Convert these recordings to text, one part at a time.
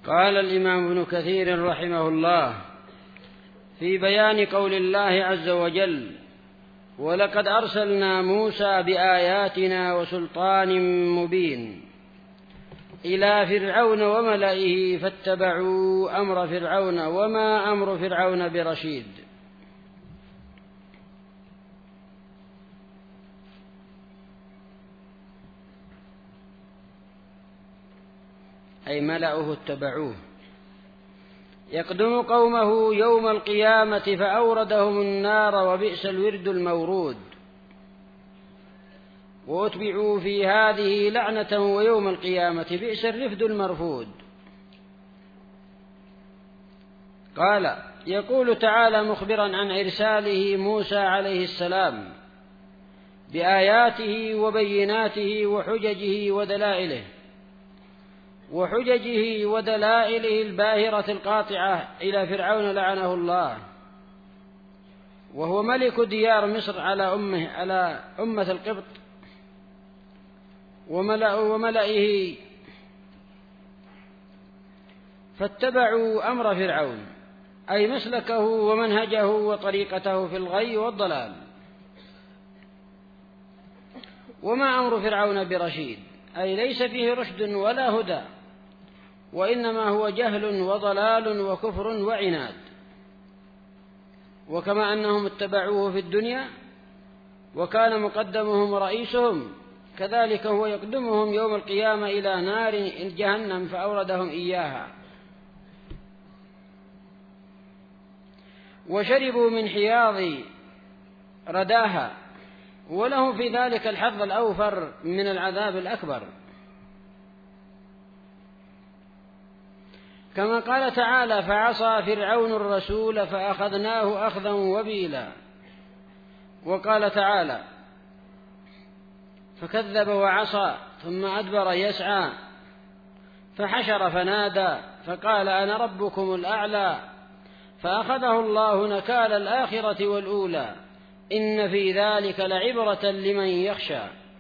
قال الإمام ابن كثير رحمه الله في بيان قول الله عز وجل: ولقد أرسلنا موسى بآياتنا وسلطان مبين إلى فرعون وملئه فاتبعوا أمر فرعون وما أمر فرعون برشيد. أي ملأه اتبعوه. يقدم قومه يوم القيامة فأوردهم النار وبئس الورد المورود، وأتبعوا في هذه لعنة ويوم القيامة بئس الرفد المرفود. قال: يقول تعالى مخبرا عن إرساله موسى عليه السلام بآياته وبيناته وحججه الباهرة القاطعة إلى فرعون لعنه الله، وهو ملك ديار مصر على أمة القبط وملئه، فاتبعوا أمر فرعون أي مسلكه ومنهجه وطريقته في الغي والضلال. وما أمر فرعون برشيد، أي ليس فيه رشد ولا هدى، وإنما هو جهل وضلال وكفر وعناد. وكما أنهم اتبعوه في الدنيا وكان مقدمهم رئيسهم، كذلك هو يقدمهم يوم القيامة إلى نار جهنم فأوردهم إياها، وشربوا من حياض رداها، ولهم في ذلك الحظ الأوفر من العذاب الأكبر. كما قال تعالى: فعصى فرعون الرسول فأخذناه أخذا وبيلا. وقال تعالى: فكذب وعصى ثم أدبر يسعى فحشر فنادى فقال: أنا ربكم الأعلى، فأخذه الله نكال الآخرة والأولى، إن في ذلك لعبرة لمن يخشى.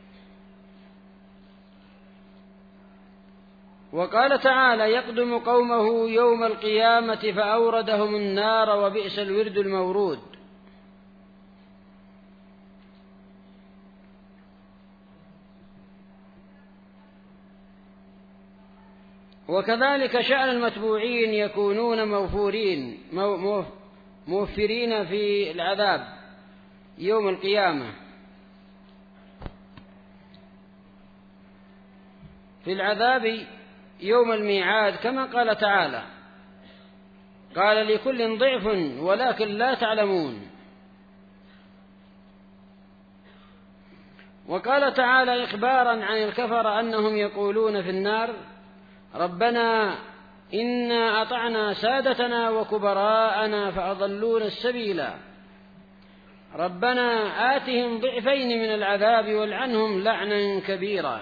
وقال تعالى: يقدم قومه يوم القيامة فأوردهم النار وبئس الورد المورود. وكذلك شأن المتبوعين يكونون موفرين في العذاب يوم القيامة، في العذاب يوم الميعاد، كما قال تعالى: قال لكل ضعف ولكن لا تعلمون. وقال تعالى إخبارا عن الكفر أنهم يقولون في النار: ربنا إنا أطعنا سادتنا وكبراءنا فأضلونا السبيلا، ربنا آتهم ضعفين من العذاب والعنهم لعنا كبيرا.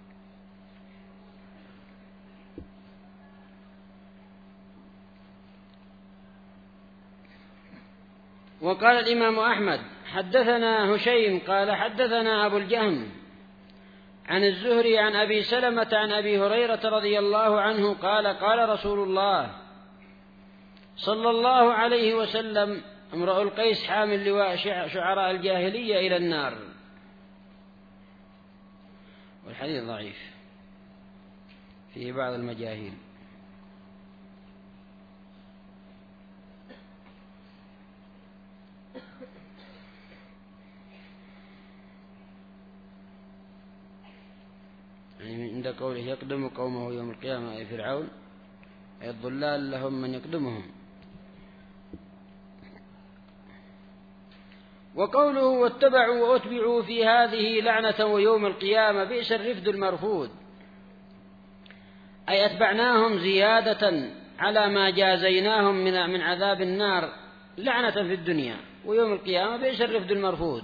وقال الإمام أحمد: حدثنا هشيم قال حدثنا أبو الجهم عن الزهري عن أبي سلمة عن أبي هريرة رضي الله عنه قال: قال رسول الله صلى الله عليه وسلم: امرؤ القيس حامل لواء شعراء الجاهلية إلى النار. والحديث ضعيف فيه بعض المجاهيل. يعني عند قوله يقدم قومه يوم القيامة أي فرعون، أي الضلال لهم من يقدمهم. وقوله واتبعوا وأتبعوا في هذه لعنة ويوم القيامة بئس الرفد المرفود، أي أتبعناهم زيادة على ما جازيناهم من عذاب النار لعنة في الدنيا، ويوم القيامة بئس الرفد المرفود.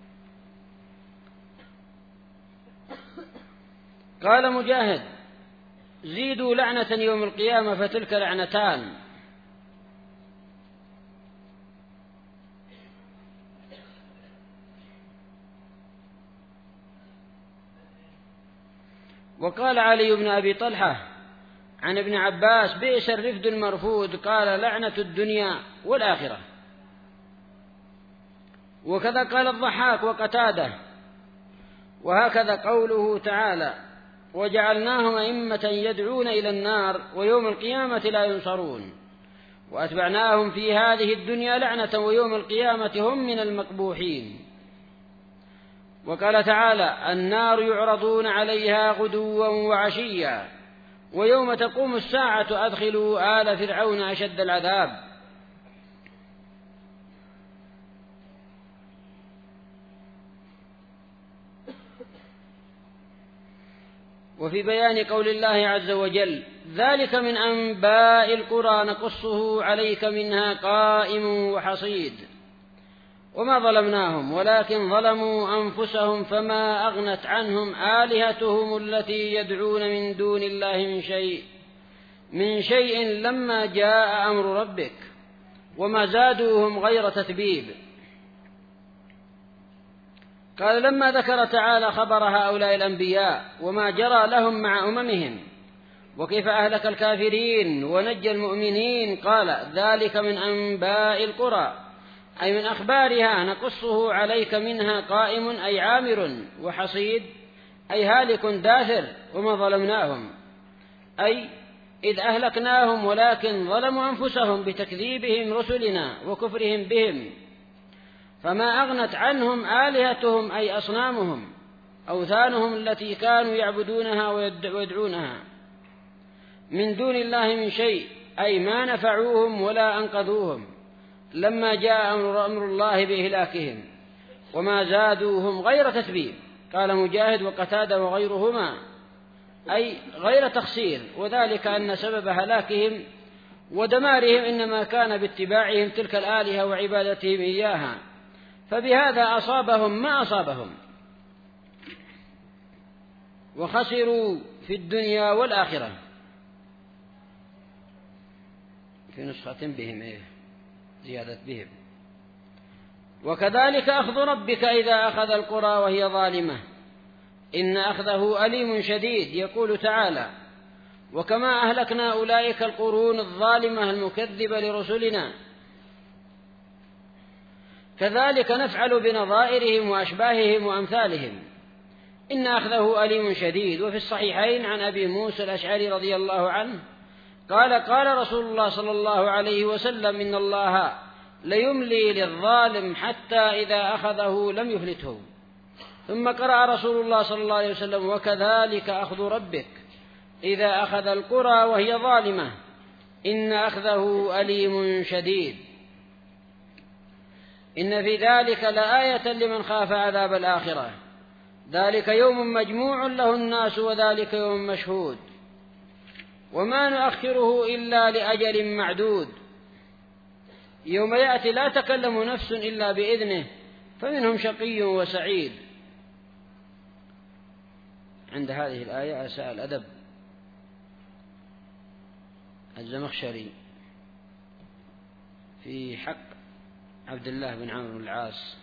قال مجاهد: زيدوا لعنة يوم القيامة فتلك لعنتان. وقال علي بن أبي طلحة: عن ابن عباس: بئس الرفد المرفود، قال: لعنة الدنيا والآخرة. وكذا قال الضحاك وقتادة. وهكذا قوله تعالى: وجعلناهم أئمة يدعون إلى النار ويوم القيامة لا ينصرون، وأتبعناهم في هذه الدنيا لعنة ويوم القيامة هم من المقبوحين. وقال تعالى: النار يعرضون عليها غدوا وعشيا ويوم تقوم الساعة أدخلوا آل فرعون أشد العذاب. وفي بيان قول الله عز وجل: ذلك من أنباء القرى نقصه عليك منها قائم وحصيد، وما ظلمناهم ولكن ظلموا أنفسهم فما أغنت عنهم آلهتهم التي يدعون من دون الله من شيء لما جاء أمر ربك وما زادوهم غير تتبيب. قال: لما ذكر تعالى خبر هؤلاء الأنبياء وما جرى لهم مع أممهم وكيف أهلك الكافرين ونجى المؤمنين، قال: ذلك من أنباء القرى، أي من أخبارها نقصه عليك منها قائم أي عامر، وحصيد أي هالك داثر، وما ظلمناهم أي إذ أهلكناهم ولكن ظلموا أنفسهم بتكذيبهم رسلنا وكفرهم بهم، فما أغنت عنهم آلهتهم أي أصنامهم أوثانهم التي كانوا يعبدونها ويدعونها من دون الله من شيء، أي ما نفعوهم ولا أنقذوهم لما جاء أمر الله بإهلاكهم، وما زادوهم غير تتبيب. قال مجاهد وقتادة وغيرهما أي غير تخسير، وذلك أن سبب هلاكهم ودمارهم إنما كان باتباعهم تلك الآلهة وعبادتهم إياها، فبهذا أصابهم ما أصابهم وخسروا في الدنيا والآخرة. في نسخة بهم زيادة بهم. وكذلك أخذ ربك إذا أخذ القرى وهي ظالمة إن أخذه أليم شديد. يقول تعالى: وكما أهلكنا أولئك القرون الظالمة المكذبة لرسلنا كذلك نفعل بنظائرهم وأشباههم وأمثالهم إن أخذه أليم شديد. وفي الصحيحين عن أبي موسى الأشعري رضي الله عنه قال: قال رسول الله صلى الله عليه وسلم: إن الله ليملي للظالم حتى إذا أخذه لم يفلته. ثم قرأ رسول الله صلى الله عليه وسلم: وكذلك أخذ ربك إذا أخذ القرى وهي ظالمة إن أخذه أليم شديد. إن في ذلك لآية لمن خاف عذاب الآخرة، ذلك يوم مجموع له الناس وذلك يوم مشهود، وما نؤخره إلا لأجل معدود، يوم يأتي لا تكلم نفس إلا بإذنه فمنهم شقي وسعيد. عند هذه الآية أساء الأدب الزمخشري في حق عبد الله بن عمرو بن العاص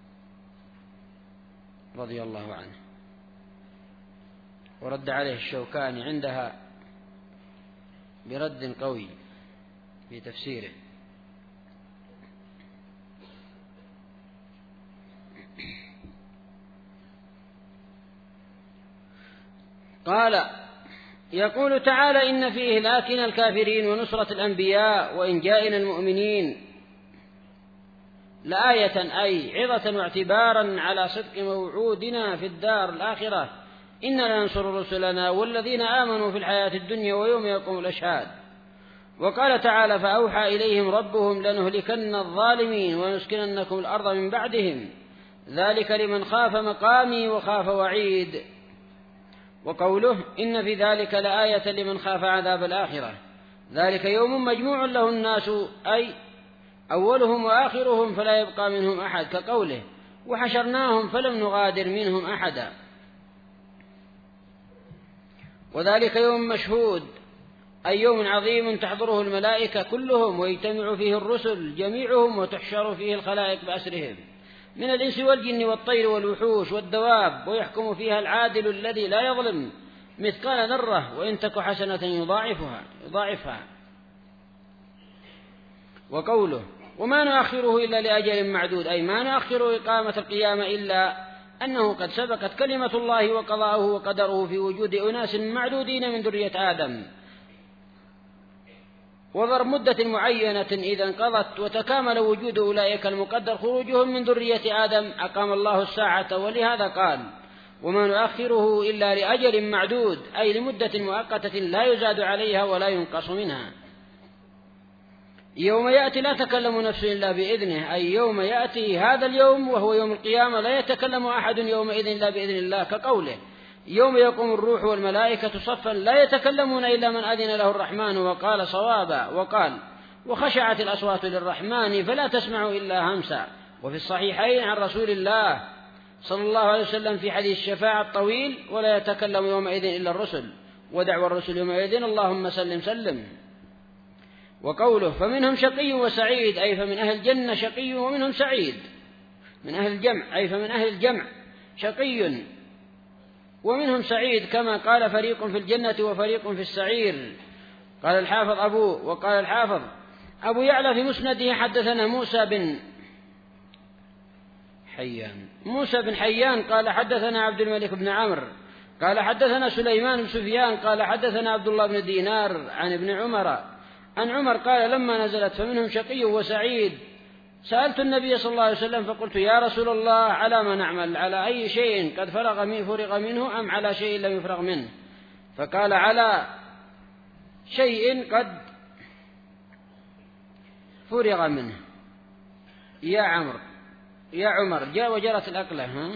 رضي الله عنه، ورد عليه الشوكاني عندها برد قوي في تفسيره. قال: يقول تعالى: إن في إهلاكنا الكافرين ونصرة الأنبياء وإنجائنا المؤمنين لآية أي عظة واعتبارا على صدق موعودنا في الدار الآخرة إننا ننصر رسلنا والذين آمنوا في الحياة الدنيا ويوم يقوم الأشهاد. وقال تعالى: فأوحى إليهم ربهم لنهلكن الظالمين ونسكننكم الأرض من بعدهم ذلك لمن خاف مقامي وخاف وعيد. وقوله: إن في ذلك لآية لمن خاف عذاب الآخرة ذلك يوم مجموع له الناس أي أولهم وآخرهم فلا يبقى منهم أحد، كقوله: وحشرناهم فلم نغادر منهم أحدا. وذلك يوم مشهود أي يوم عظيم تحضره الملائكة كلهم ويجتمع فيه الرسل جميعهم وتحشر فيه الخلائق بأسرهم من الإنس والجن والطير والوحوش والدواب، ويحكم فيها العادل الذي لا يظلم مثقال ذرة وإن تك حسنة يضاعفها. وقوله وما نؤخره إلا لأجل معدود، أي ما نؤخر إقامة القيامة إلا أنه قد سبقت كلمة الله وقضاؤه وقدره في وجود أناس معدودين من ذرية آدم، وضرب مدة معينة إذا انقضت وتكامل وجود أولئك المقدر خروجهم من ذرية آدم أقام الله الساعة. ولهذا قال وما نؤخره إلا لأجل معدود، أي لمدة مؤقتة لا يزاد عليها ولا ينقص منها. يوم يأتي لا تكلم نفس إلا بإذنه، أي يوم يأتي هذا اليوم وهو يوم القيامة لا يتكلم أحد يومئذ إلا بإذن الله، كقوله يوم يقوم الروح والملائكة صفا لا يتكلمون إلا من أذن له الرحمن وقال صوابا. وقال وخشعت الأصوات للرحمن فلا تسمع إلا همسا. وفي الصحيحين عن رسول الله صلى الله عليه وسلم في حديث الشفاعة الطويل ولا يتكلم يومئذ إلا الرسل، ودعوى الرسل يومئذ اللهم سلم سلم. وقوله فمنهم شقي وسعيد، أي فمن أهل الجنة شقي ومنهم سعيد، من أهل الجمع أي فمن أهل الجمع شقي ومنهم سعيد، كما قال فريق في الجنة وفريق في السعير. قال الحافظ أبو يعلى في مسنده حدثنا موسى بن حيان قال حدثنا عبد الملك بن عمرو قال حدثنا سليمان بن سفيان قال حدثنا عبد الله بن دينار عن ابن عمر عن عمر قال لما نزلت فمنهم شقي وسعيد سألت النبي صلى الله عليه وسلم فقلت يا رسول الله على ما نعمل، على أي شيء قد فرغ منه أم على شيء لم يفرغ منه؟ فقال على شيء قد فرغ منه. يا عمر جاء وجرت الأقلة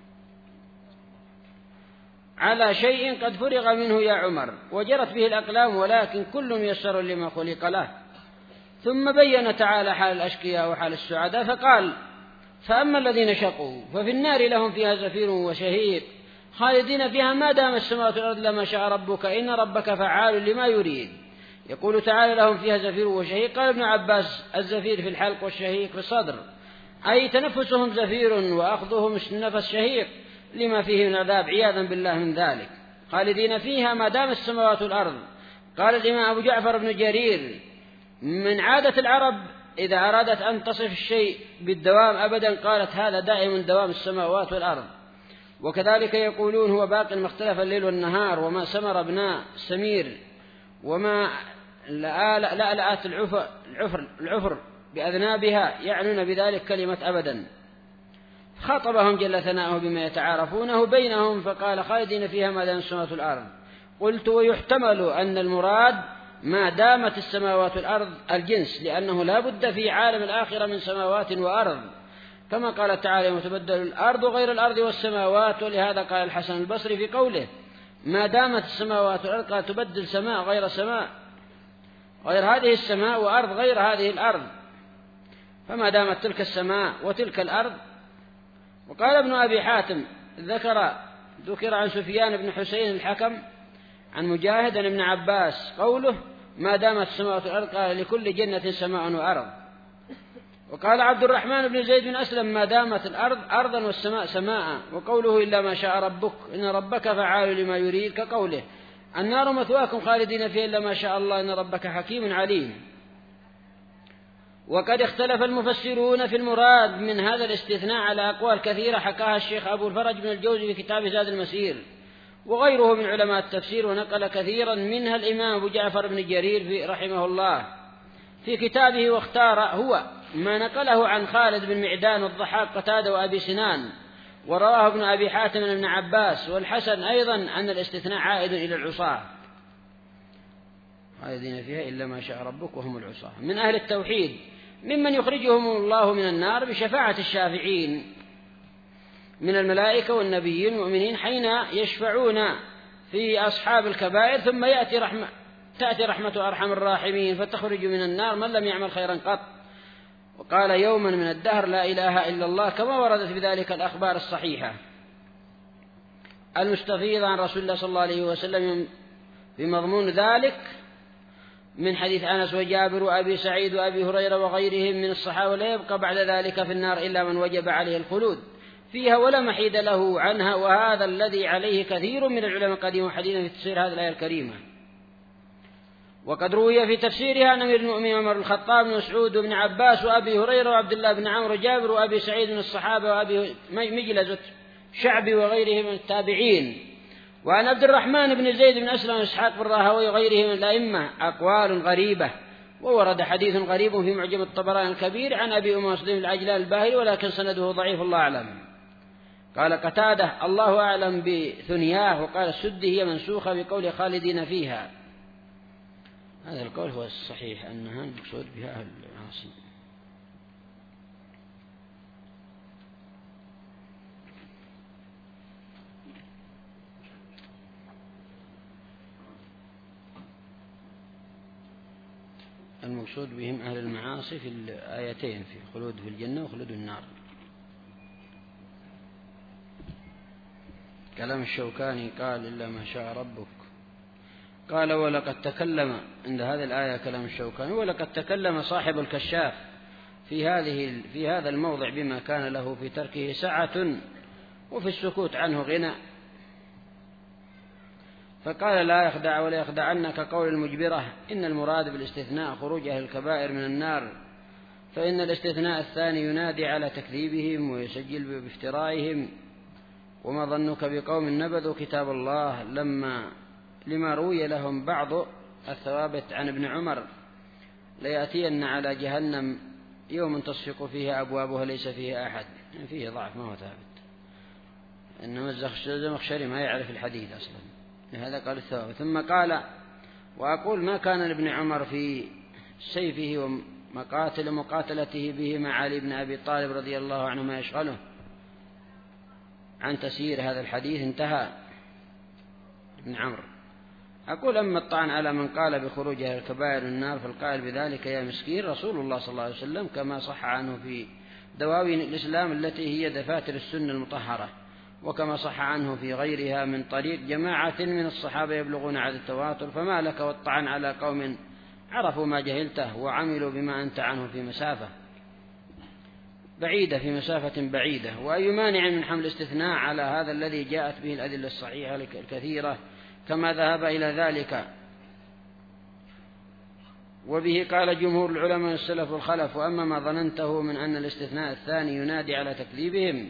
على شيء قد فرغ منه يا عمر وجرت به الأقلام، ولكن كل ميسر لما خلق له. ثم بين تعالى حال الأشقياء وحال السعداء فقال فأما الذين شقوا ففي النار لهم فيها زفير وشهيق خالدين فيها ما دام السماوات والأرض لما شاء ربك إن ربك فعال لما يريد. يقول تعالى لهم فيها زفير وشهيق. قال ابن عباس الزفير في الحلق والشهيق في الصدر، أي تنفسهم زفير وأخذهم نفس شهيق لما فيه من عذاب عياذا بالله من ذلك، خالدين فيها ما دام السماوات والأرض. قال الإمام أبو جعفر بن جرير من عادة العرب إذا أرادت أن تصف الشيء بالدوام أبدا قالت هذا دائم دوام السماوات والأرض. وكذلك يقولون هو باق ما اختلف الليل والنهار وما سمر ابناء السمير وما لألأت العفر بأذنابها، يعنون بذلك كلمة أبدا. خاطبهم جل ثناؤه بما يتعارفونه بينهم فقال خالدين فيها ما دام السماوات والأرض. قلت ويحتمل أن المراد ما دامت السماوات والأرض الجنس، لأنه لا بد في عالم الآخرة من سماوات وأرض، كما قال تعالى يوم تبدل الأرض غير الأرض والسماوات. ولهذا قال الحسن البصري في قوله ما دامت السماوات والأرض قال تبدل سماء غير سماء، غير هذه السماء وأرض غير هذه الأرض، فما دامت تلك السماء وتلك الأرض. وقال ابن أبي حاتم ذكر عن سفيان بن حسين الحكم عن مجاهد عن ابن عباس قوله ما دامت السماوات والأرض قال لكل جنة سماء وأرض. وقال عبد الرحمن بن زيد بن أسلم ما دامت الأرض أرضا والسماء سماء. وقوله إلا ما شاء ربك إن ربك فعال لما يريد، كقوله النار مثواكم خالدين فيها إلا ما شاء الله إن ربك حكيم عليم. وقد اختلف المفسرون في المراد من هذا الاستثناء على أقوال كثيرة حكاها الشيخ أبو الفرج بن الجوزي في كتاب زاد المسير وغيره من علماء التفسير، ونقل كثيرا منها الإمام أبو جعفر بن جرير رحمه الله في كتابه، واختار هو ما نقله عن خالد بن معدان والضحاك قتادة وأبي سنان، ورواه ابن أبي حاتم عن ابن عباس والحسن أيضا أن الاستثناء عائد إلى العصاة خالدين فيها إلا ما شاء ربك وهم العصاة من أهل التوحيد ممن يخرجهم الله من النار بشفاعة الشافعين من الملائكة والنبيين والمؤمنين حين يشفعون في أصحاب الكبائر، ثم تأتي رحمة أرحم الراحمين فتخرج من النار من لم يعمل خيرا قط. وقال يوما من الدهر لا إله إلا الله، كما وردت بذلك الأخبار الصحيحة المستفيضة عن رسول الله صلى الله عليه وسلم بمضمون ذلك من حديث أنس وجابر وأبي سعيد وأبي هريرة وغيرهم من الصحابة لا يبقى بعد ذلك في النار إلا من وجب عليه الخلود. فيها ولا محيد له عنها، وهذا الذي عليه كثير من العلماء القديم وحديثا في تفسير هذه الآية الكريمة. وقد روي في تفسيرها عن أمير المؤمنين عمر بن الخطاب بن مسعود وابن عباس وأبي هريرة وعبد الله بن عمرو وجابر وأبي سعيد من الصحابة وأبي مجلزة شعبي وغيرهم من التابعين، وعن عبد الرحمن بن زيد بن أسلم وإسحاق بن راهوي وغيرهم من الأئمة أقوال غريبة. وورد حديث غريب في معجم الطبراني الكبير عن أبي أمامة العجلان الباهلي ولكن سنده ضعيف الله أعلم. قال قتادة الله أعلم بثنياه، وقال السدي هي منسوخة بقول خالدين فيها. هذا القول هو الصحيح أنها المقصود بها أهل العاصي. المقصود بهم أهل المعاصي في الآيتين، في خلود في الجنة وخلود النار. كلام الشوكاني قال إلا ما شاء ربك. قال ولقد تكلم عند هذه الآية كلام الشوكاني، ولقد تكلم صاحب الكشاف في هذا الموضع بما كان له في تركه سعة وفي السكوت عنه غنى، فقال لا يخدع ولا يخدعنك قول المجبرة إن المراد بالاستثناء خروج أهل الكبائر من النار، فإن الاستثناء الثاني ينادي على تكذيبهم ويسجل بافترائهم. وما ظنك بقوم نبذوا كتاب الله لما روي لهم بعض الثوابت عن ابن عمر ليأتين على جهنم يوم تصفق فيها أبوابها ليس فيها أحد، يعني فيه ضعف ما هو ثابت، إنما الزمخشري ما يعرف الحديث أصلا، لهذا قال الثوابت. ثم قال وأقول ما كان لابن عمر في سيفه ومقاتلته به مع علي بن أبي طالب رضي الله عنه ما يشغله عن تسيير هذا الحديث. انتهى ابن عمرو. أقول أما الطعن على من قال بخروج أهل الكبائر من النار فالقائل بذلك يا مسكين رسول الله صلى الله عليه وسلم، كما صح عنه في دواوين الإسلام التي هي دفاتر السنة المطهرة، وكما صح عنه في غيرها من طريق جماعة من الصحابة يبلغون عدد التواتر. فما لك والطعن على قوم عرفوا ما جهلته وعملوا بما أنت عنه في مسافة بعيدة. وأي مانع من حمل الاستثناء على هذا الذي جاءت به الأدلة الصحيحة الكثيرة كما ذهب إلى ذلك. وبه قال جمهور العلماء السلف والخلف. وأما ما ظننته من أن الاستثناء الثاني ينادي على تكذيبهم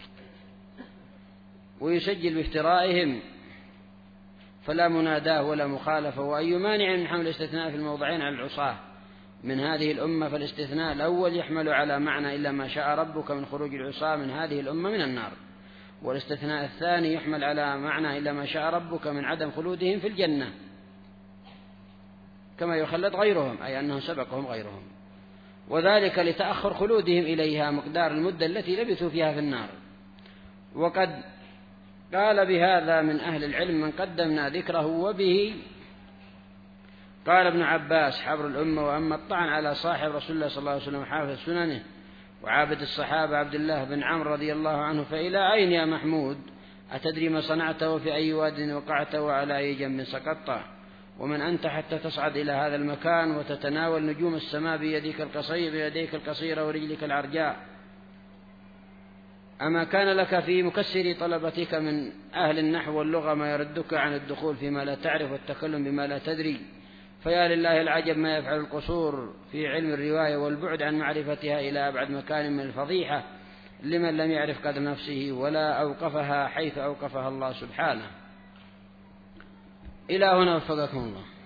ويسجل بافترائهم فلا مناداه ولا مخالفة. وأي مانع من حمل الاستثناء في الموضعين على العصاة من هذه الأمة، فالاستثناء الأول يحمل على معنى إلا ما شاء ربك من خروج العصاة من هذه الأمة من النار، والاستثناء الثاني يحمل على معنى إلا ما شاء ربك من عدم خلودهم في الجنة كما يخلد غيرهم، أي أنهم سبقهم غيرهم، وذلك لتأخر خلودهم إليها مقدار المدة التي لبثوا فيها في النار. وقد قال بهذا من أهل العلم من قدمنا ذكره. وبه قال ابن عباس حبر الأمة. وأما الطعن على صاحب رسول الله صلى الله عليه وسلم حافظ سننه وعابد الصحابة عبد الله بن عمرو رضي الله عنه، فإلى أين يا محمود؟ أتدري ما صنعته في أي واد وقعت وعلى أي جنب سقطت؟ ومن أنت حتى تصعد إلى هذا المكان وتتناول نجوم السماء بيديك القصيرة ورجلك العرجاء؟ أما كان لك في مكسر طلبتك من أهل النحو واللغة ما يردك عن الدخول فيما لا تعرف والتكلم بما لا تدري؟ فيا لله العجب ما يفعل القصور في علم الرواية والبعد عن معرفتها إلى أبعد مكان من الفضيحة لمن لم يعرف قدر نفسه ولا أوقفها حيث أوقفها الله سبحانه. إلى هنا وفقكم الله.